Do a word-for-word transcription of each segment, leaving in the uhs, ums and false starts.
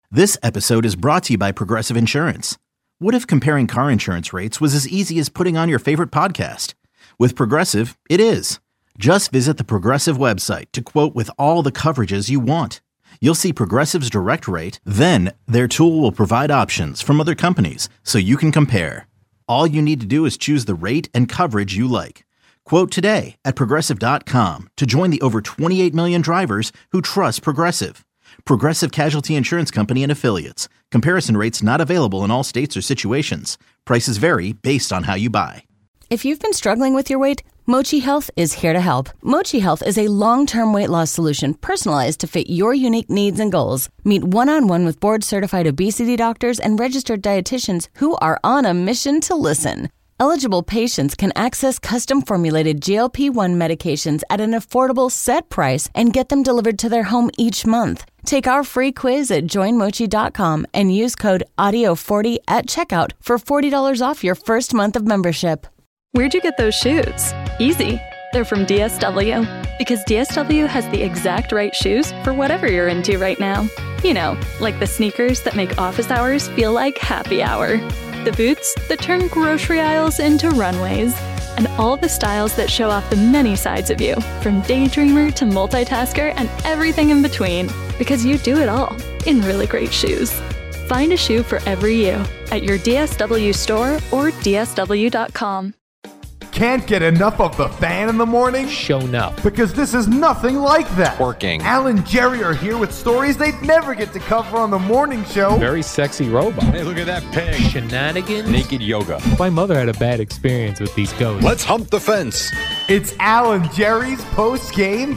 This episode is brought to you by Progressive Insurance. What if comparing car insurance rates was as easy as putting on your favorite podcast? With Progressive, it is. Just visit the Progressive website to quote with all the coverages you want. You'll see Progressive's direct rate, then their tool will provide options from other companies so you can compare. All you need to do is choose the rate and coverage you like. Quote today at Progressive dot com to join the over twenty-eight million drivers who trust Progressive. Progressive Casualty Insurance Company and Affiliates. Comparison rates not available in all states or situations. Prices vary based on how you buy. If you've been struggling with your weight, Mochi Health is here to help. Mochi Health is a long-term weight loss solution personalized to fit your unique needs and goals. Meet one-on-one with board-certified obesity doctors and registered dietitians who are on a mission to listen. Eligible patients can access custom-formulated G L P one medications at an affordable set price and get them delivered to their home each month. Take our free quiz at join mochi dot com and use code audio forty at checkout for forty dollars off your first month of membership. Where'd you get those shoes? Easy. They're from D S W. Because D S W has the exact right shoes for whatever you're into right now. You know, like the sneakers that make office hours feel like happy hour. The boots that turn grocery aisles into runways. And all the styles that show off the many sides of you, from daydreamer to multitasker and everything in between. Because you do it all in really great shoes. Find a shoe for every you at your D S W store or D S W dot com. Can't get enough of the fan in the morning? Shown up. Because this is nothing like that. Working. Al and Jerry are here with stories they'd never get to cover on the morning show. Very sexy robot. Hey, look at that pig. Shenanigans. Naked yoga. My mother had a bad experience with these ghosts. Let's hump the fence. It's Al and Jerry's post-game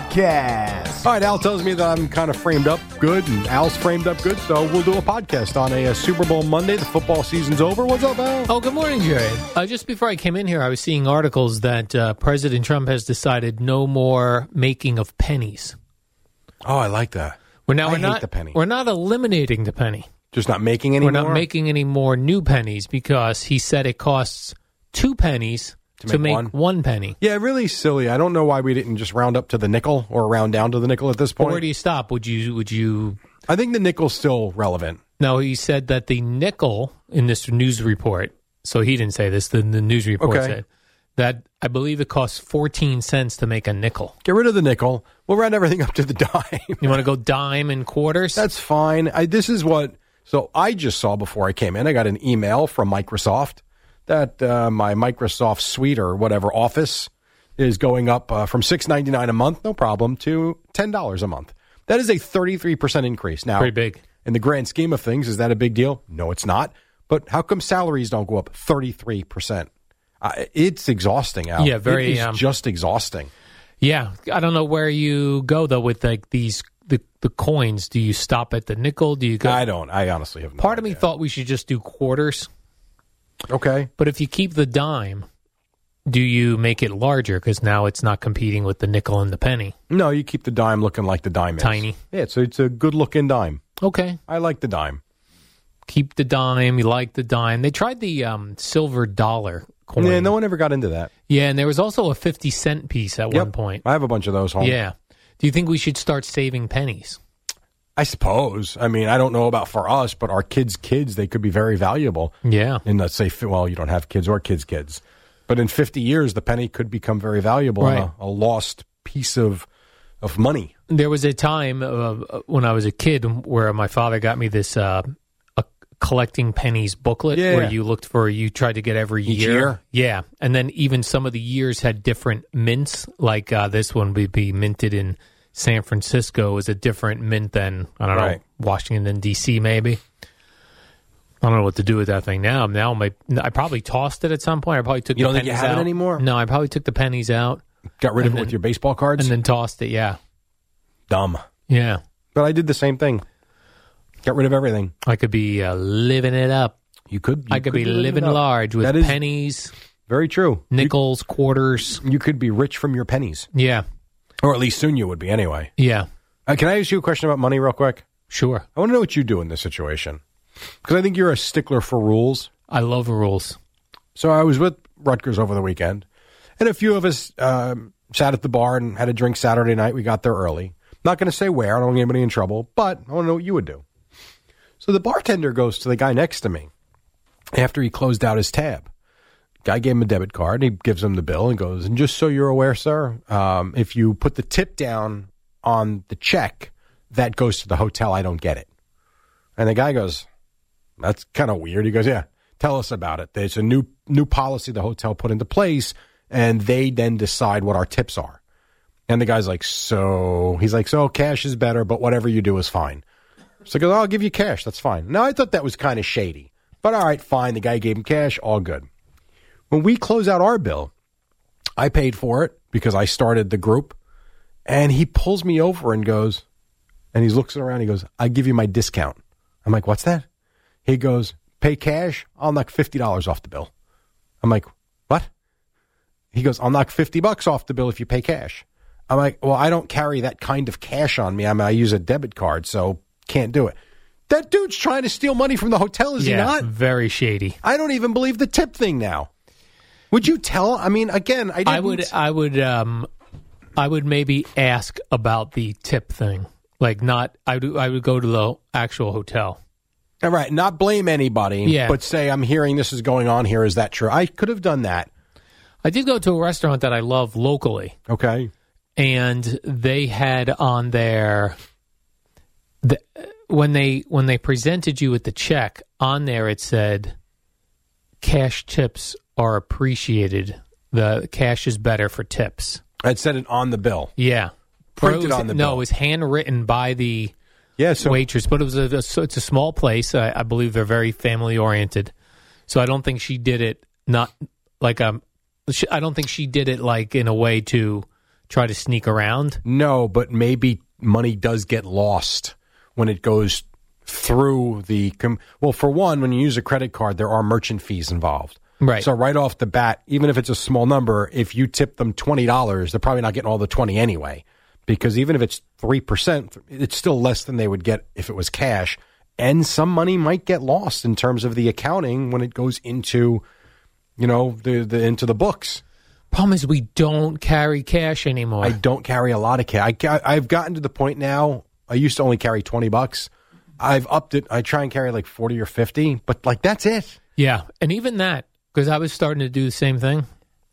podcast. All right, Al tells me that I'm kind of framed up good, and Al's framed up good, so we'll do a podcast on a, a Super Bowl Monday. The football season's over. What's up, Al? Oh, good morning, Jerry. Uh, just before I came in here, I was seeing articles that uh, President Trump has decided no more making of pennies. Oh, I like that. We're now I we're hate not the penny. We're not eliminating the penny. Just not making any We're more? not making any more new pennies because he said it costs two pennies to, To make, make one. one? one penny. Yeah, really silly. I don't know why we didn't just round up to the nickel or round down to the nickel at this But point. where do you stop? Would you would you? I think the nickel's still relevant. No, he said that the nickel in this news report. So he didn't say this. The, the news report Okay. said that I believe it costs fourteen cents to make a nickel. Get rid of the nickel. We'll round everything up to the dime. You want to go dime and quarters? That's fine. I, this is what, so I just saw before I came in, I got an email from Microsoft that uh, my Microsoft Suite or whatever Office is going up uh, from six ninety-nine a month, no problem, to ten dollars a month. That is a thirty-three percent increase. Now, pretty big. In the grand scheme of things, is that a big deal? No, it's not. But how come salaries don't go up thirty-three percent? Uh, it's exhausting, Al. Yeah, very, It is um, just exhausting. Yeah, I don't know where you go though with like these the the coins. Do you stop at the nickel? Do you go? I don't. I honestly have no Part of me idea. thought we should just do quarters. Okay. But if you keep the dime, do you make it larger? Because now it's not competing with the nickel and the penny. No, you keep the dime looking like the dime is. Tiny. Yeah, it's a, it's a good-looking dime. Okay. I like the dime. Keep the dime. You like the dime. They tried the um, silver dollar coin. Yeah, no one ever got into that. Yeah, and there was also a fifty cent piece at Yep. one point. I have a bunch of those home. Yeah. Do you think we should start saving pennies? I suppose. I mean, I don't know about for us, but our kids' kids, they could be very valuable. Yeah. In, let's say, fi- well, you don't have kids or kids' kids. But in fifty years, the penny could become very valuable, Right. and a, a lost piece of of money. There was a time uh, when I was a kid where my father got me this uh, a collecting pennies booklet Yeah. where you looked for, you tried to get every Each year. year? Yeah. And then even some of the years had different mints. Like uh, this one would be minted in San Francisco is a different mint than, I don't Right. know, Washington, D C maybe. I don't know what to do with that thing now. Now my, I probably tossed it at some point. I probably took You the don't think pennies you have it out. anymore? No, I probably took the pennies out Got rid of And it then- with your baseball cards? and then tossed it. Yeah. Dumb. Yeah. But I did the same thing. Got rid of everything. I could be uh, living it up. You could. You I could, be living it up. large with That is pennies, very true. nickels, quarters. You, you could be rich from your pennies. Yeah. Or at least soon you would be anyway. Yeah. Uh, can I ask you a question about money real quick? Sure. I want to know what you do in this situation. Because I think you're a stickler for rules. I love rules. So I was with Rutgers over the weekend, and a few of us um, sat at the bar and had a drink Saturday night. We got there early. Not going to say where. I don't want anybody in trouble, but I want to know what you would do. So the bartender goes to the guy next to me after he closed out his tab. Guy gave him a debit card, and he gives him the bill and goes, and just so you're aware, sir, um, if you put the tip down on the check, that goes to the hotel. I don't get it. And the guy goes, that's kind of weird. He goes, yeah, tell us about it. There's a new new policy the hotel put into place, and they then decide what our tips are. And the guy's like, so, he's like, so cash is better, but whatever you do is fine. So he goes, I'll give you cash. That's fine. Now, I thought that was kind of shady. But all right, fine. The guy gave him cash. All good. When we close out our bill, I paid for it because I started the group. And he pulls me over and goes, and he looks around. He goes, I give you my discount. I'm like, what's that? He goes, pay cash. I'll knock fifty dollars off the bill. I'm like, what? He goes, I'll knock fifty bucks off the bill if you pay cash. I'm like, well, I don't carry that kind of cash on me. I mean, I use a debit card, so can't do it. That dude's trying to steal money from the hotel, is yeah, he not? Very shady. I don't even believe the tip thing now. Would you tell? I mean, again, I didn't. I would, I would, um, I would maybe ask about the tip thing. Like, not, I would, I would go to the actual hotel. All right, not blame anybody, yeah. but say, I'm hearing this is going on here. Is that true? I could have done that. I did go to a restaurant that I love locally. Okay. And they had on there, the, when they when they presented you with the check, on there it said, cash tips are appreciated. The cash is better for tips. I'd said it on the bill. Yeah. Printed was, on the no, bill. No, it was handwritten by the yeah, so, waitress, but it was a, a, it's a small place. I, I believe they're very family-oriented. So I don't think she did it not like a, I don't think she did it like in a way to try to sneak around. No, but maybe money does get lost when it goes through the... Com- well, for one, when you use a credit card, there are merchant fees involved. Right. So right off the bat, even if it's a small number, if you tip them twenty dollars, they're probably not getting all the twenty anyway. Because even if it's three percent, it's still less than they would get if it was cash. And some money might get lost in terms of the accounting when it goes into, you know, the, the into the books. Problem is we don't carry cash anymore. I don't carry a lot of cash. I, I've gotten to the point now, I used to only carry twenty bucks. I've upped it. I try and carry like forty or fifty, but like that's it. Yeah, and even that, because I was starting to do the same thing.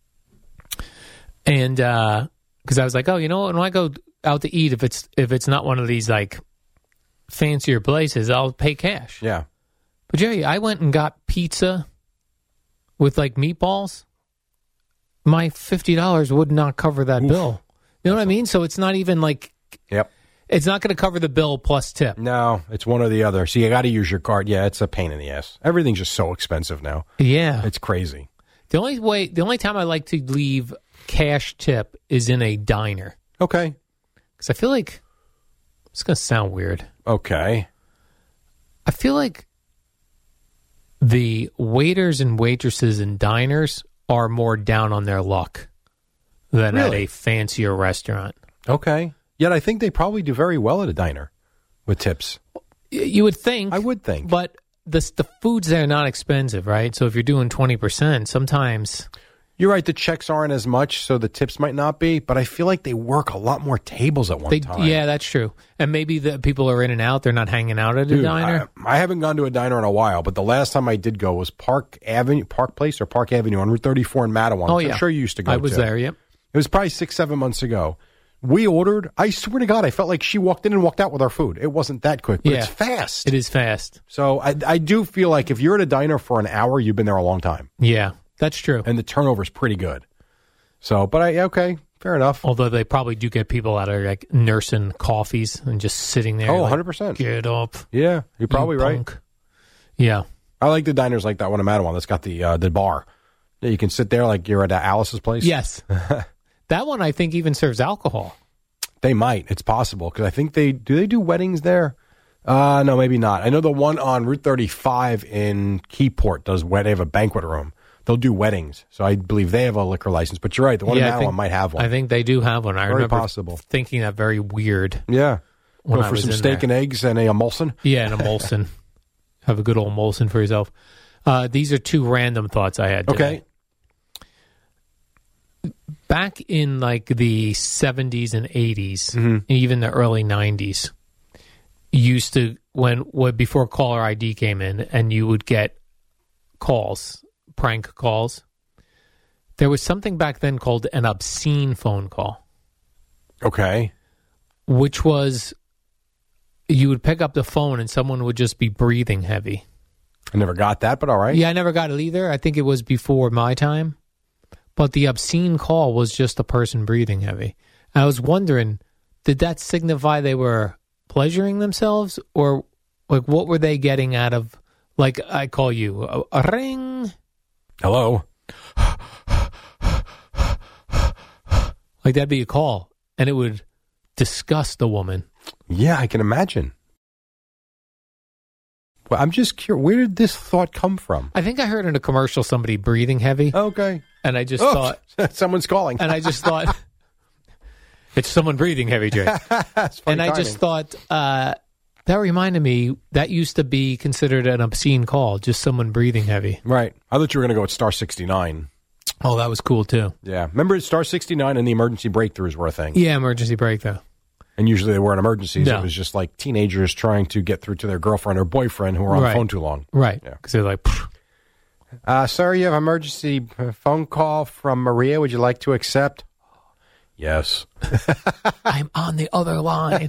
And because uh, I was like, oh, you know what? When I go out to eat, if it's if it's not one of these like fancier places, I'll pay cash. Yeah. But Jerry, I went and got pizza with like meatballs. My fifty dollars would not cover that Oof. bill. You know what I mean? So it's not even like... Yep. It's not going to cover the bill plus tip. No, it's one or the other. So you got to use your card. Yeah, it's a pain in the ass. Everything's just so expensive now. Yeah. It's crazy. The only way, the only time I like to leave cash tip is in a diner. Okay. Because I feel like... It's going to sound weird. Okay. I feel like the waiters and waitresses in diners are more down on their luck than really? At a fancier restaurant. Okay. Yet I think they probably do very well at a diner with tips. You would think. I would think. But the, the foods there are not expensive, right? So if you're doing twenty percent, sometimes... You're right, the checks aren't as much, so the tips might not be, but I feel like they work a lot more tables at one they, time. Yeah, that's true. And maybe the people are in and out, they're not hanging out at Dude, a diner. I, I haven't gone to a diner in a while, but the last time I did go was Park Avenue, Park Place or Park Avenue on Route thirty-four in Matawan. Oh, yeah. I'm sure you used to go I was to. there, yep. It was probably six, seven months ago. We ordered, I swear to God, I felt like she walked in and walked out with our food. It wasn't that quick, but yeah, it's fast. It is fast. So I, I do feel like if you're at a diner for an hour, you've been there a long time. Yeah, that's true. And the turnover's pretty good. So, but I, okay, fair enough. Although they probably do get people out of like nursing coffees and just sitting there. Oh, like, one hundred percent. Get up. Yeah, you're probably you right. punk. Yeah. I like the diners like that one in Matawan that's got the uh, the bar. Yeah, you can sit there like you're at uh, Alice's place. Yes. That one I think even serves alcohol. They might. It's possible because I think they do. They do weddings there. Uh, no, maybe not. I know the one on Route thirty-five in Keyport does. They have a banquet room. They'll do weddings, so I believe they have a liquor license. But you're right, the one yeah, in Matawan might have one. I think they do have one. I very remember possible. thinking that very weird. Yeah, when go I for was some in steak there. and eggs and a emulsion. Yeah, an emulsion. Have a good old emulsion for yourself. Uh, these are two random thoughts I had today. Okay. Back in like the seventies and eighties, mm-hmm. even the early nineties, you used to when, when before caller I D came in, and you would get calls, prank calls. There was something back then called an obscene phone call. Okay. Which was, you would pick up the phone and someone would just be breathing heavy. I never got that, but all right. Yeah, I never got it either. I think it was before my time. But the obscene call was just a person breathing heavy. I was wondering, did that signify they were pleasuring themselves? Or like what were they getting out of, like I call you, a, a ring? Hello? Like that'd be a call. And it would disgust the woman. Yeah, I can imagine. Well, I'm just curious, where did this thought come from? I think I heard in a commercial somebody breathing heavy. Okay. And I just Oh, thought... someone's calling. And I just thought... It's someone breathing heavy, Jay. That's funny and I timing. just thought... Uh, that reminded me, that used to be considered an obscene call, just someone breathing heavy. Right. I thought you were going to go with Star sixty-nine. Oh, that was cool, too. Yeah. Remember Star sixty-nine and the emergency breakthroughs were a thing? Yeah, emergency breakthrough. And usually they weren't emergencies. No. It was just like teenagers trying to get through to their girlfriend or boyfriend who were on Right. the phone too long. Right. Yeah. Because they're like... Pfft. Uh, sir, you have an emergency phone call from Maria. Would you like to accept? Yes. I'm on the other line.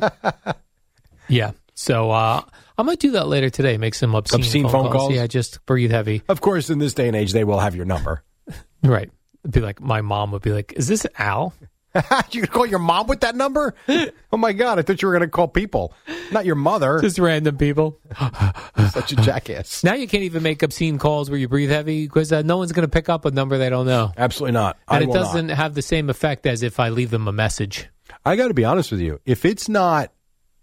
Yeah. So uh, I'm going to do that later today. Make some obscene, Obscene phone, phone calls. calls? Yeah, just breathe heavy. Of course, in this day and age, they will have your number. Right. It'd be like, my mom would be like, is this Al? You could call your mom with that number? Oh, my God. I thought you were going to call people, not your mother. Just random people. Such a jackass. Now you can't even make obscene calls where you breathe heavy because uh, no one's going to pick up a number they don't know. Absolutely not. And I it will doesn't not. have the same effect as if I leave them a message. I got to be honest with you. If it's not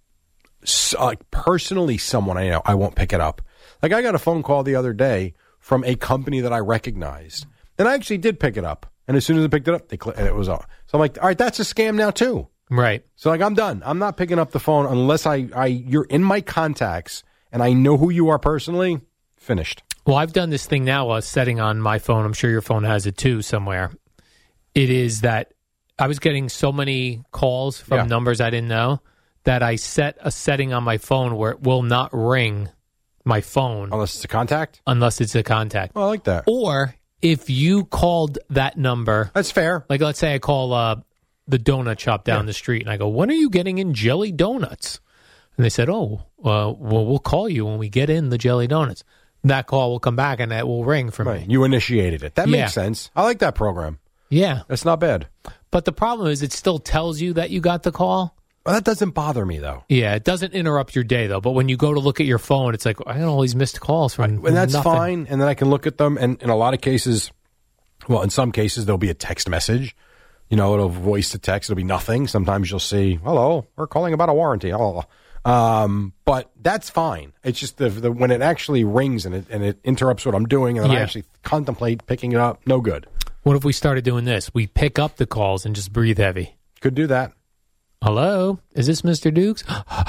s- like personally someone I know, I won't pick it up. Like I got a phone call the other day from a company that I recognized, and I actually did pick it up. And as soon as I picked it up, they cl- and it was off. So I'm like, all right, that's a scam now too. Right. So like, I'm done. I'm not picking up the phone unless I, I you're in my contacts and I know who you are personally. Finished. Well, I've done this thing now, a setting on my phone. I'm sure your phone has it too somewhere. It is that I was getting so many calls from Yeah. numbers I didn't know that I set a setting on my phone where it will not ring my phone Unless it's a contact. unless it's a contact. Oh, I like that. Or if you called that number, That's fair. like let's say I call uh, the donut shop down Yeah. the street and I go, when are you getting in jelly donuts? And they said, oh, uh, well, we'll call you when we get in the jelly donuts. That call will come back and that will ring for Right. me. You initiated it. That Yeah. makes sense. I like that program. Yeah. That's not bad. But the problem is it still tells you that you got the call. Well, that doesn't bother me though. Yeah, it doesn't interrupt your day, though. But when you go to look at your phone, it's like, I got all these missed calls from And that's nothing. fine. And then I can look at them. And in a lot of cases, well, in some cases, there'll be a text message. You know, it'll voice to text. It'll be nothing. Sometimes you'll see, hello, we're calling about a warranty. Oh. Um, but that's fine. It's just the, the when it actually rings and it, and it interrupts what I'm doing and then I Yeah. actually contemplate picking it up. No good. What if we started doing this? We pick up the calls and just breathe heavy. Could do that. Hello? Is this Mister Dukes?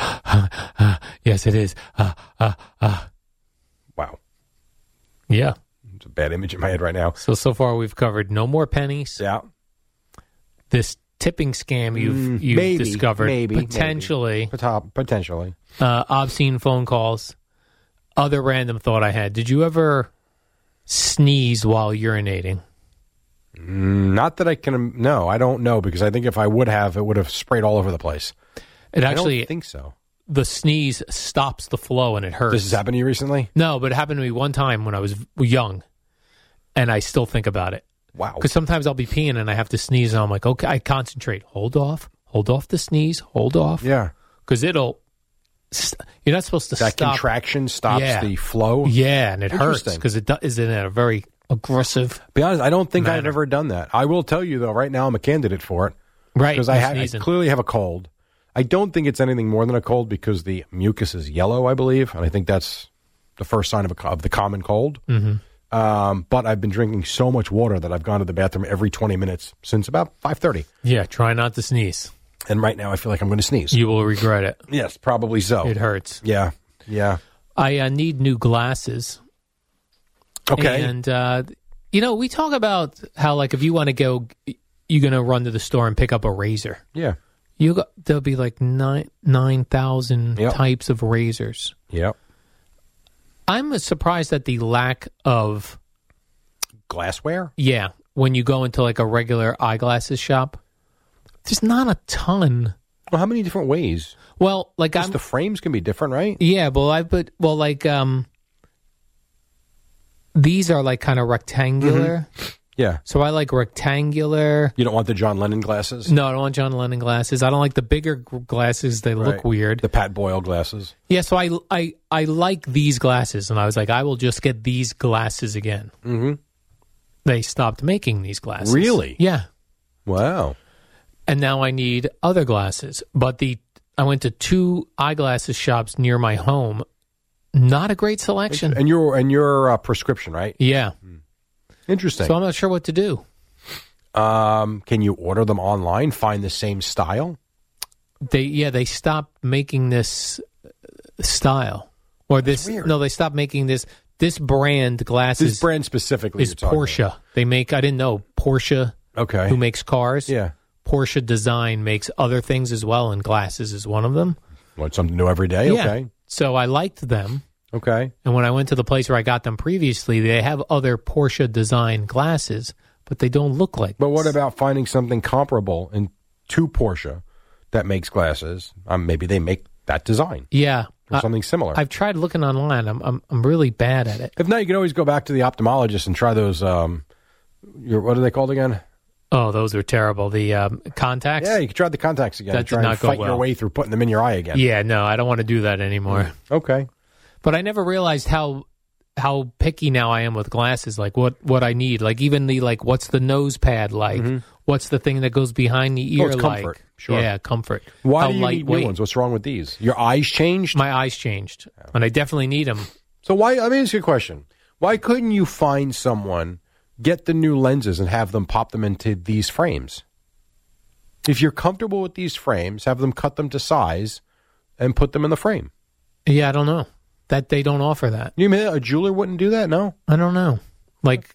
Yes, it is. Uh, uh, uh. Wow. Yeah. It's a bad image in my head right now. So, so far we've covered no more pennies. Yeah. This tipping scam you've, Mm, you've maybe, discovered. maybe, Potentially. Pot- Potentially. Uh, obscene phone calls. Other random thought I had. Did you ever sneeze while urinating? Mm, Not that I can. No, I don't know because I think if I would have, it would have sprayed all over the place. It I actually, don't think so. the sneeze stops the flow and it hurts. This has happened to you recently? No, but it happened to me one time when I was young, and I still think about it. Wow. Because sometimes I'll be peeing and I have to sneeze, and I'm like, okay, I concentrate. Hold off. Hold off the sneeze. Hold off. Yeah. Because it'll, st- you're not supposed to That stop. contraction stops Yeah. the flow. Yeah, and it hurts Interesting. because it do- is in a very aggressive. Be honest, I don't think I've Manner. ever done that. I will tell you, though, right now I'm a candidate for it. Right. Because I, you're ha- I sneezing. clearly have a cold. I don't think it's anything more than a cold because the mucus is yellow, I believe. And I think that's the first sign of, a, co- of the common cold. Mm-hmm. Um, but I've been drinking so much water that I've gone to the bathroom every twenty minutes since about five thirty. Yeah, try not to sneeze. And right now I feel like I'm going to sneeze. You will regret it. Yes, probably so. It hurts. Yeah, yeah. I uh, need new glasses. Okay. And, uh, you know, we talk about how, like, if you want to go, you're going to run to the store and pick up a razor. yeah. You got, there'll be like nine nine thousand Yep. types of razors. Yep. I'm surprised at the lack of Glassware? yeah. When you go into like a regular eyeglasses shop, there's not a ton. Well, how many different ways? Well, like Just I'm the frames can be different, right? yeah. Well, I put well like um. These are like kind of rectangular. Mm-hmm. Yeah. So I like rectangular. You don't want the John Lennon glasses? No, I don't want John Lennon glasses. I don't like the bigger g- glasses. They look Right. weird. The Pat Boyle glasses. Yeah, so I, I, I like these glasses, and I was like, I will just get these glasses again. Mm-hmm. They stopped making these glasses. Really? Yeah. Wow. And now I need other glasses. But the I went to two eyeglasses shops near my home. Not a great selection. And your and your uh, prescription, right? Yeah. Interesting. So I'm not sure what to do. Um, can you order them online? Find the same style? They yeah they stopped making this uh, style or this weird. no they stopped making this this brand glasses This brand specifically is you're talking Porsche. They make I didn't know Porsche about. Okay. who makes cars. Yeah. Porsche Design makes other things as well, and glasses is one of them. Want something new every day? Yeah. Okay. So I liked them, Okay. and when I went to the place where I got them previously, they have other Porsche Design glasses, but they don't look like. But what this. about finding something comparable in to Porsche that makes glasses? Um, maybe they make that design Yeah, or I- something similar. I've tried looking online. I'm I'm I'm really bad at it. If not, you can always go back to the ophthalmologist and try those. Um, your what are they called again? Oh, those are terrible. The um, contacts. Yeah, you can try the contacts again. That and did try not and go fight your well. way through putting them in your eye again. Yeah, no, I don't want to do that anymore. Okay. But I never realized how how picky now I am with glasses. Like what, what I need. Like even the like, what's the nose pad like? What's the thing that goes behind the Oh, ear it's like? comfort. Sure. Yeah, comfort. Why how do you need lightweight. new ones? What's wrong with these? Your eyes changed? My eyes changed, and I definitely need them. So why? Let me ask you a question. Why couldn't you find someone, get the new lenses, and have them pop them into these frames? If you're comfortable with these frames, have them cut them to size and put them in the frame. Yeah, I don't know that they don't offer that. You mean a jeweler wouldn't do that? No. I don't know. Like,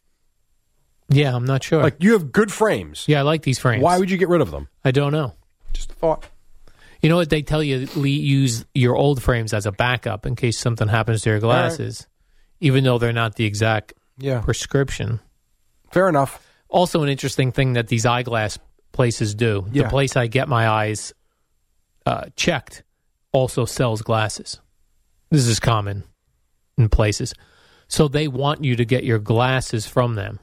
yeah, I'm not sure. Like you have good frames. yeah, I like these frames. Why would you get rid of them? I don't know. Just a thought. You know what they tell you? le- Use your old frames as a backup in case something happens to your glasses, even though they're not the exact Yeah. prescription. Fair enough. Also, an interesting thing that these eyeglass places do. Yeah. The place I get my eyes uh, checked also sells glasses. This is common in places. So they want you to get your glasses from them.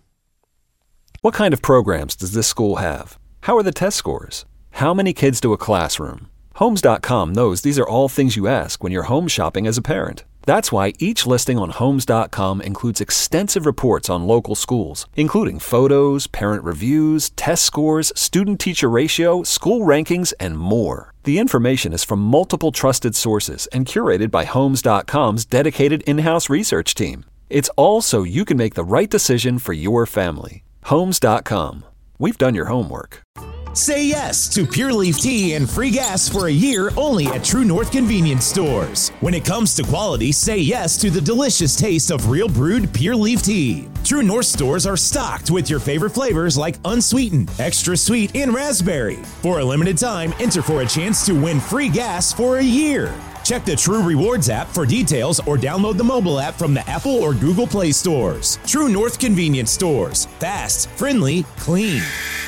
What kind of programs does this school have? How are the test scores? How many kids do a classroom? Homes dot com knows these are all things you ask when you're home shopping as a parent. That's why each listing on Homes dot com includes extensive reports on local schools, including photos, parent reviews, test scores, student-teacher ratio, school rankings, and more. The information is from multiple trusted sources and curated by Homes dot com's dedicated in-house research team. It's all so you can make the right decision for your family. Homes dot com. We've done your homework. Say yes to Pure Leaf Tea and free gas for a year only at True North Convenience Stores. When it comes to quality, say yes to the delicious taste of real brewed Pure Leaf Tea. True North stores are stocked with your favorite flavors like unsweetened, extra sweet, and raspberry. For a limited time, enter for a chance to win free gas for a year. Check the True Rewards app for details or download the mobile app from the Apple or Google Play stores. True North Convenience Stores. Fast, friendly, clean.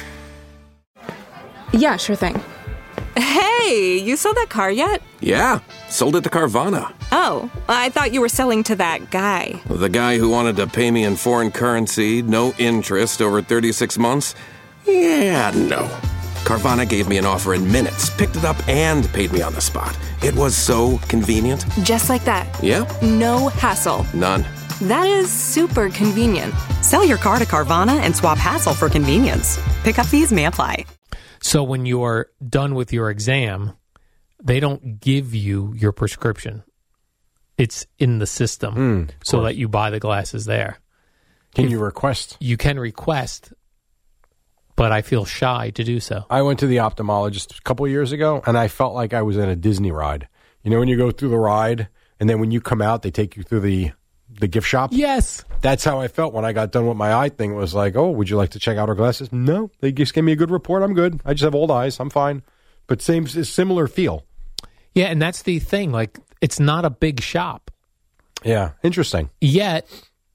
Yeah, sure thing. Hey, you sold that car yet? Yeah, sold it to Carvana. Oh, I thought you were selling to that guy. The guy who wanted to pay me in foreign currency, no interest, over thirty-six months? Yeah, no. Carvana gave me an offer in minutes, picked it up, and paid me on the spot. It was so convenient. Just like that. Yeah? No hassle. None. That is super convenient. Sell your car to Carvana and swap hassle for convenience. Pickup fees may apply. So when you're done with your exam, they don't give you your prescription. It's in the system Mm, so course. that you buy the glasses there. Can If- you request? You can request, but I feel shy to do so. I went to the ophthalmologist a couple of years ago, and I felt like I was in a Disney ride. You know, when you go through the ride, and then when you come out, they take you through the the gift shop. Yes. That's how I felt when I got done with my eye thing. It was like, oh, would you like to check out our glasses? No, they just gave me a good report. I'm good. I just have old eyes. I'm fine. but same similar feel. Yeah, and that's the thing. Like, it's not a big shop. Yeah, interesting. Yet,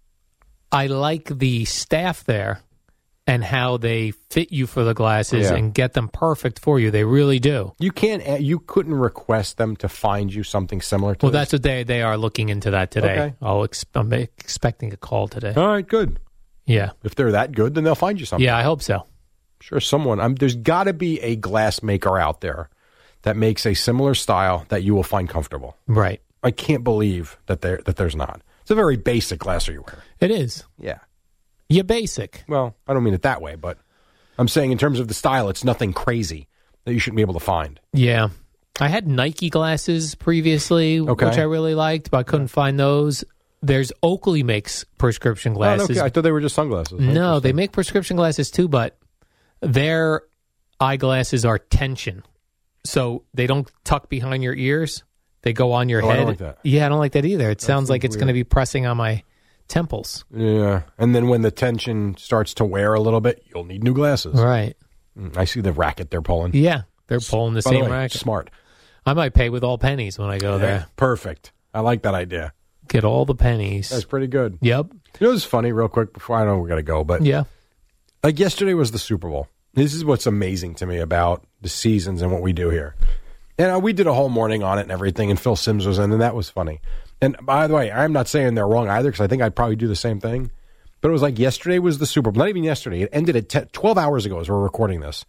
I like the staff there and how they fit you for the glasses Yeah. and get them perfect for you. They really do. You can't. You couldn't request them to find you something similar to Well, this? that's what they they are looking into that today. Okay. I'll ex- I'm expecting a call today. All right, good. Yeah. If they're that good, then they'll find you something. Yeah, I hope so. Sure, someone. I'm, there's got to be a glass maker out there that makes a similar style that you will find comfortable. Right. I can't believe that there that there's not. It's a very basic glasser you wear. It is. Yeah. You're basic. Well, I don't mean it that way, but I'm saying in terms of the style, it's nothing crazy that you shouldn't be able to find. Yeah. I had Nike glasses previously, Okay. which I really liked, but I couldn't find those. There's Oakley makes prescription glasses. Oh, okay. I thought they were just sunglasses. No, they make prescription glasses too, but their eyeglasses are tension. So they don't tuck behind your ears. They go on your Oh, I head. don't like that. Yeah, I don't like that either. It sounds like seems it's going to be pressing on my temples. Yeah. And then when the tension starts to wear a little bit, you'll need new glasses. Right. Mm, I see the racket they're pulling. Yeah, they're pulling the By same way, racket. Smart. I might pay with all pennies when I go Yeah, there. perfect. I like that idea. Get all the pennies. That's pretty good. Yep. You know what's funny, real quick, before I know we got to go, but Yeah. like yesterday was the Super Bowl. This is what's amazing to me about the seasons and what we do here. And uh, we did a whole morning on it and everything, and Phil Simms was in, and that was funny. And by the way, I'm not saying they're wrong either, because I think I'd probably do the same thing. But it was like yesterday was the Super Bowl. Not even yesterday. It ended at ten, twelve hours ago as we're recording this.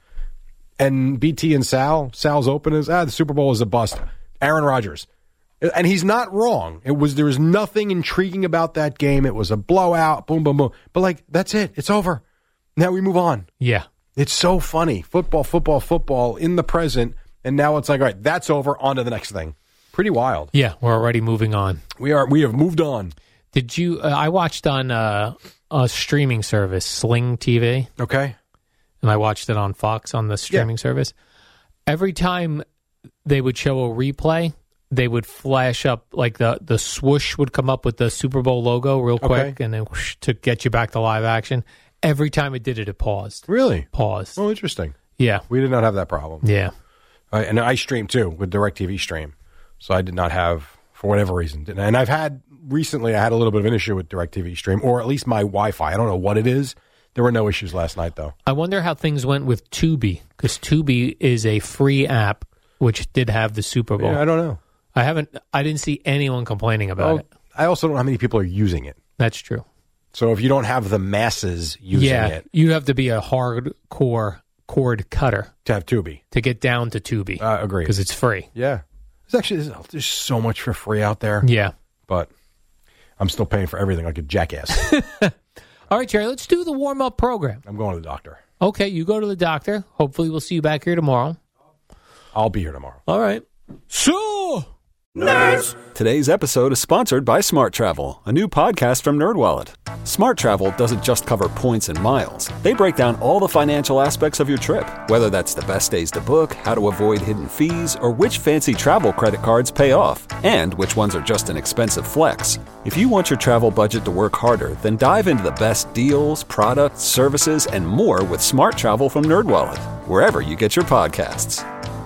And B T and Sal, Sal's open is, ah, the Super Bowl is a bust. Aaron Rodgers. And he's not wrong. It was, there was nothing intriguing about that game. It was a blowout, boom, boom, boom. But like, that's it. It's over. Now we move on. Yeah. It's so funny. Football, football, football in the present. And now it's like, all right, that's over. On to the next thing. Pretty wild. Yeah, we're already moving on. We are. We have moved on. Did you? Uh, I watched on uh, a streaming service, Sling T V. Okay. And I watched it on Fox on the streaming Yeah. service. Every time they would show a replay, they would flash up, like the, the swoosh would come up with the Super Bowl logo real quick, Okay. and then whoosh, to get you back to live action. Every time it did it, it paused. Really? Paused. Oh, interesting. Yeah. We did not have that problem. Yeah. Uh, and I stream too with DirecTV Stream. So I did not have, for whatever reason. didn't- And I've had, recently, I had a little bit of an issue with DirecTV Stream, or at least my Wi-Fi. I don't know what it is. There were no issues last night, though. I wonder how things went with Tubi, because Tubi is a free app which did have the Super Bowl. Yeah, I don't know. I haven't. I didn't see anyone complaining about Oh, it. I also don't know how many people are using it. That's true. So if you don't have the masses using yeah, it you have to be a hardcore cord cutter to have Tubi, to get down to Tubi. Uh, agreed. Because it's free. Yeah. There's actually there's, there's so much for free out there. Yeah. But I'm still paying for everything like a jackass. All right, Jerry, let's do the warm-up program. I'm going to the doctor. Okay, you go to the doctor. Hopefully we'll see you back here tomorrow. I'll be here tomorrow. All right. So, Nerds! Today's episode is sponsored by Smart Travel, a new podcast from NerdWallet. Smart Travel doesn't just cover points and miles. They break down all the financial aspects of your trip, whether that's the best days to book, how to avoid hidden fees, or which fancy travel credit cards pay off, and which ones are just an expensive flex. If you want your travel budget to work harder, then dive into the best deals, products, services, and more with Smart Travel from NerdWallet, wherever you get your podcasts.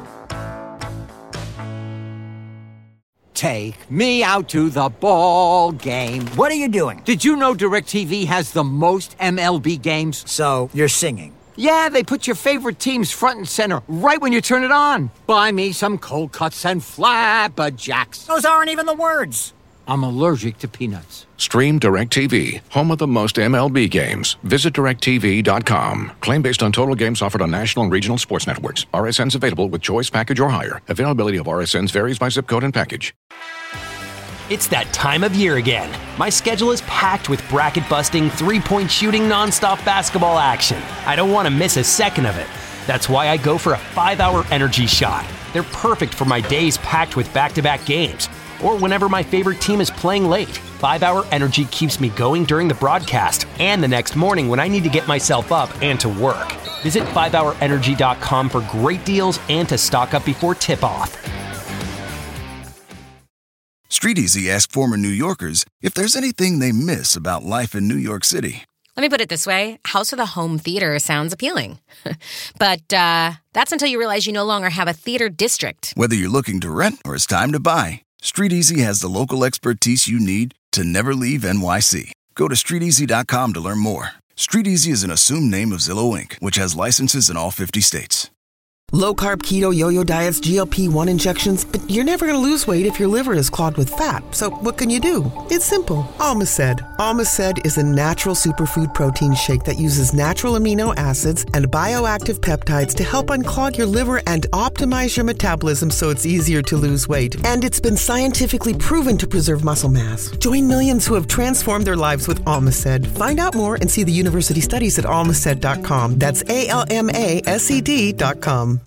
Take me out to the ball game. What are you doing? Did you know DirecTV has the most M L B games? So, you're singing. Yeah, they put your favorite teams front and center right when you turn it on. Buy me some cold cuts and flapjacks. Those aren't even the words. I'm allergic to peanuts. Stream DirecTV, home of the most M L B games. Visit direct T V dot com. Claim based on total games offered on national and regional sports networks. R S Ns available with choice package or higher. Availability of R S Ns varies by zip code and package. It's that time of year again. My schedule is packed with bracket-busting, three-point shooting, nonstop basketball action. I don't want to miss a second of it. That's why I go for a five-hour energy shot. They're perfect for my days packed with back-to-back games, or whenever my favorite team is playing late. five-hour energy keeps me going during the broadcast and the next morning when I need to get myself up and to work. Visit five hour energy dot com for great deals and to stock up before tip-off. StreetEasy asked former New Yorkers if there's anything they miss about life in New York City. Let me put it this way. House of the Home Theater sounds appealing. But uh, that's until you realize you no longer have a theater district. Whether you're looking to rent or it's time to buy, StreetEasy has the local expertise you need to never leave N Y C. Go to street easy dot com to learn more. StreetEasy is an assumed name of Zillow Incorporated, which has licenses in all fifty states. Low-carb keto yo-yo diets, G L P one injections, but you're never going to lose weight if your liver is clogged with fat. So what can you do? It's simple. Almaced. Almaced is a natural superfood protein shake that uses natural amino acids and bioactive peptides to help unclog your liver and optimize your metabolism so it's easier to lose weight. And it's been scientifically proven to preserve muscle mass. Join millions who have transformed their lives with Almaced. Find out more and see the university studies at almaced dot com. That's A L M A S E D dot com.